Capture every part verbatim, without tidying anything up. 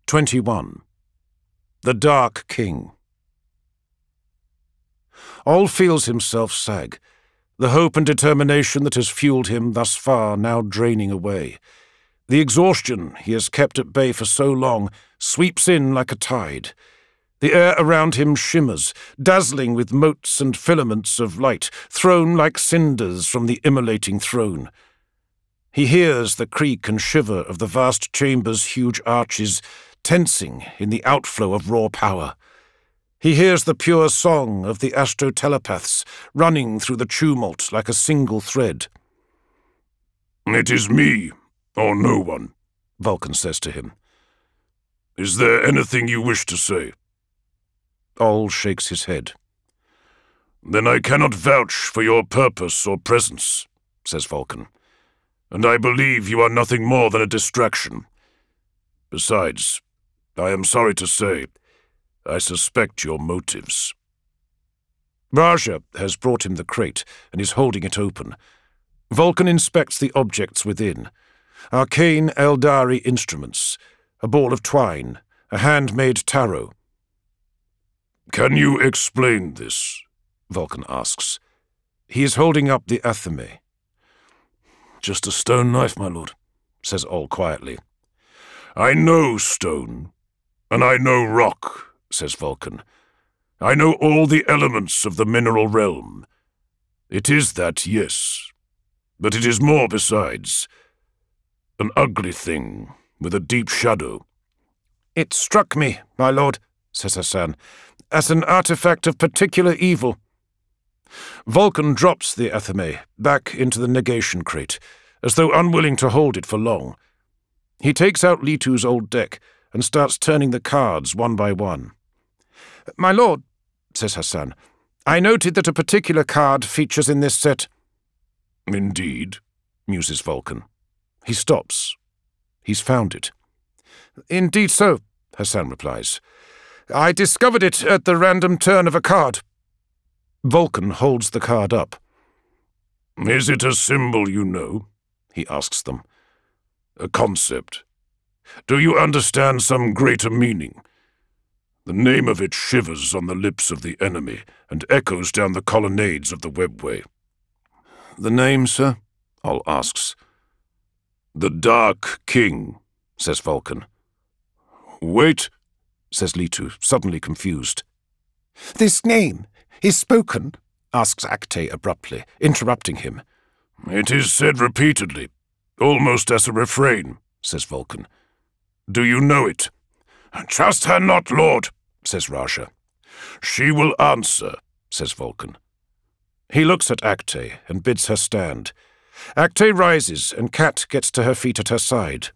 twenty-one. The Dark King. Ol feels himself sag, the hope and determination that has fueled him thus far now draining away. The exhaustion he has kept at bay for so long sweeps in like a tide. The air around him shimmers, dazzling with motes and filaments of light, thrown like cinders from the immolating throne. He hears the creak and shiver of the vast chamber's huge arches, tensing in the outflow of raw power. He hears the pure song of the astrotelepaths running through the tumult like a single thread. "It is me, or no one," Vulcan says to him. "Is there anything you wish to say?" Ol shakes his head. "Then I cannot vouch for your purpose or presence," says Vulcan, "and I believe you are nothing more than a distraction. Besides, I am sorry to say, I suspect your motives." Raja has brought him the crate and is holding it open. Vulcan inspects the objects within. Arcane Eldari instruments, a ball of twine, a handmade tarot. "Can you explain this?" Vulcan asks. He is holding up the athame. "Just a stone knife, my lord," says Ol quietly. "I know stone, and I know rock," says Vulcan. "I know all the elements of the mineral realm. It is that, yes, but it is more besides. An ugly thing, with a deep shadow." "It struck me, my lord," says Hassan, "as an artifact of particular evil." Vulcan drops the athame back into the negation crate, as though unwilling to hold it for long. He takes out Litu's old deck and starts turning the cards one by one. "My lord," says Hassan, "I noted that a particular card features in this set." "Indeed," muses Vulcan. He stops. He's found it. "Indeed so," Hassan replies. "I discovered it at the random turn of a card." Vulcan holds the card up. "Is it a symbol you know?" he asks them. "A concept? Do you understand some greater meaning? The name of it shivers on the lips of the enemy and echoes down the colonnades of the webway." "The name, sir?" Ol asks. "The Dark King," says Vulcan. "Wait," says Litu, suddenly confused. "This name is spoken?" asks Acte abruptly, interrupting him. "It is said repeatedly, almost as a refrain," says Vulcan. "Do you know it?" "Trust her not, lord," says Raja. "She will answer," says Vulcan. He looks at Acte and bids her stand. Acte rises and Kat gets to her feet at her side.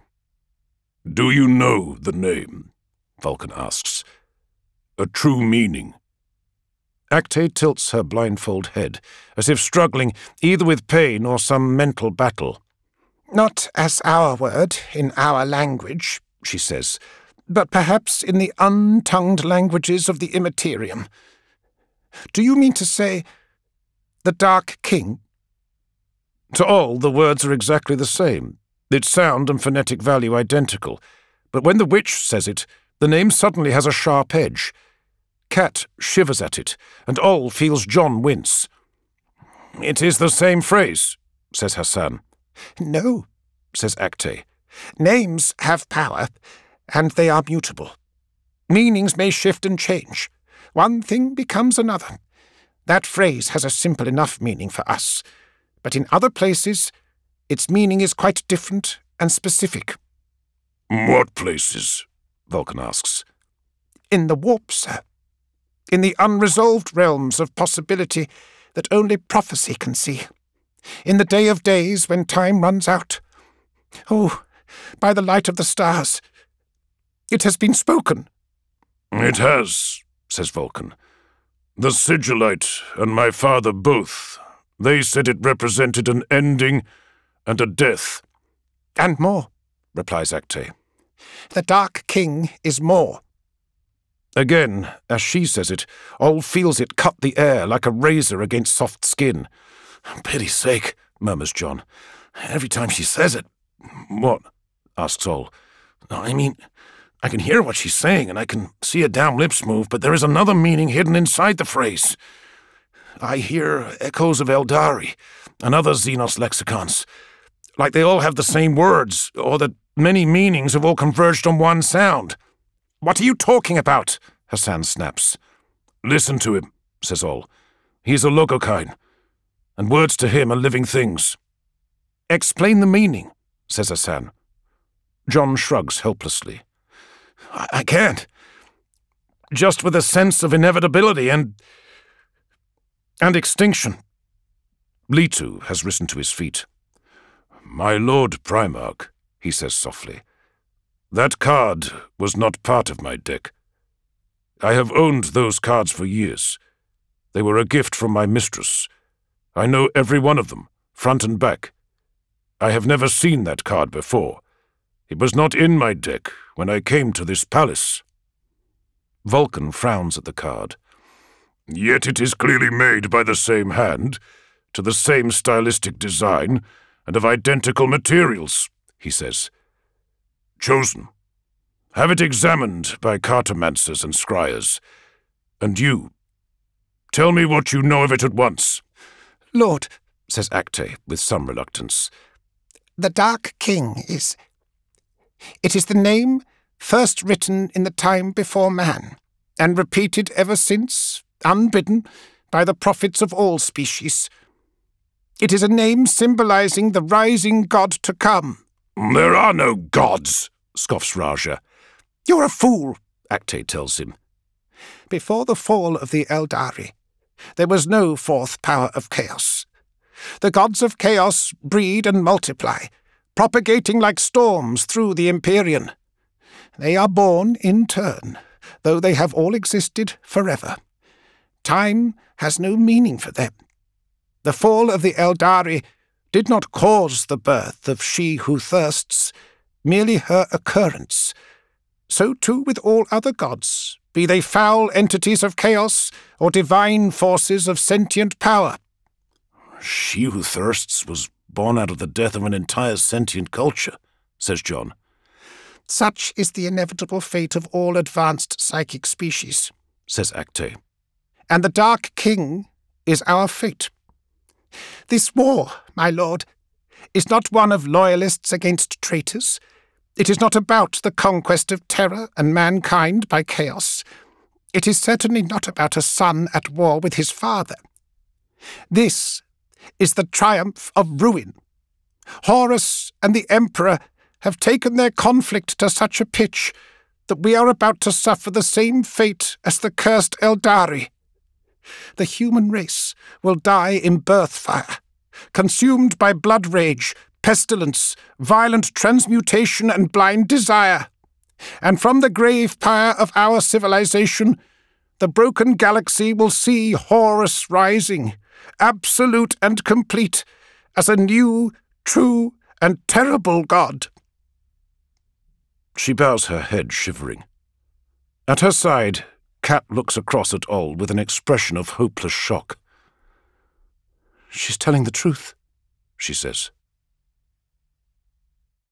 "Do you know the name?" Vulcan asks. "A true meaning?" Acte tilts her blindfold head, as if struggling either with pain or some mental battle. "Not as our word, in our language," she says, "but perhaps in the untongued languages of the Immaterium. Do you mean to say the Dark King?" To all, the words are exactly the same, its sound and phonetic value identical, but when the witch says it, the name suddenly has a sharp edge. Kat shivers at it, and Ol feels John wince. "It is the same phrase," says Hassan. "No," says Acte. "Names have power, and they are mutable. Meanings may shift and change. One thing becomes another. That phrase has a simple enough meaning for us, but in other places, its meaning is quite different and specific." "What places?" Vulcan asks. "In the warp, sir. In the unresolved realms of possibility that only prophecy can see. In the day of days when time runs out. Oh, by the light of the stars. It has been spoken." "It has," says Vulcan. "The Sigillite and my father both. They said it represented an ending and a death." "And more," replies Acte. "The Dark King is more." Again, as she says it, Ol feels it cut the air like a razor against soft skin. "Pity's sake," murmurs John. "Every time she says it—" "What?" asks Ol. "I mean, I can hear what she's saying, and I can see her damn lips move, but there is another meaning hidden inside the phrase. I hear echoes of Eldari and other Xenos lexicons, like they all have the same words, or that many meanings have all converged on one sound. What are you talking about? Hassan snaps. Listen to him, says Ol. He's a Logokine, and words to him are living things. Explain the meaning, says Hassan. John shrugs helplessly. I, I can't. Just with a sense of inevitability and... and extinction. Litu has risen to his feet. My Lord Primarch, he says softly, that card was not part of my deck. I have owned those cards for years. They were a gift from my mistress. I know every one of them, front and back. I have never seen that card before. It was not in my deck when I came to this palace. Vulcan frowns at the card. Yet it is clearly made by the same hand, to the same stylistic design, and of identical materials, he says. Chosen. Have it examined by cartomancers and scryers. And you, tell me what you know of it at once. Lord, says Acte with some reluctance, the Dark King is... It is the name first written in the time before man, and repeated ever since, unbidden, by the prophets of all species. It is a name symbolizing the rising god to come. There are no gods, scoffs Raja. You're a fool, Acte tells him. Before the fall of the Eldari, there was no fourth power of chaos. The gods of chaos breed and multiply, propagating like storms through the Empyrean. They are born in turn, though they have all existed forever. Time has no meaning for them. The fall of the Eldari did not cause the birth of she who thirsts, merely her occurrence. So too with all other gods, be they foul entities of chaos or divine forces of sentient power. She who thirsts was born out of the death of an entire sentient culture, says John. Such is the inevitable fate of all advanced psychic species, says Acte. And the Dark King is our fate. This war, my lord, is not one of loyalists against traitors. It is not about the conquest of terror and mankind by chaos. It is certainly not about a son at war with his father. This is the triumph of ruin. Horus and the Emperor have taken their conflict to such a pitch that we are about to suffer the same fate as the cursed Eldari. The human race will die in birth fire, consumed by blood rage, pestilence, violent transmutation, and blind desire. And from the grave pyre of our civilization, the broken galaxy will see Horus rising, absolute and complete, as a new, true, and terrible god. She bows her head, shivering. At her side, Kat looks across at Ol with an expression of hopeless shock. She's telling the truth, she says.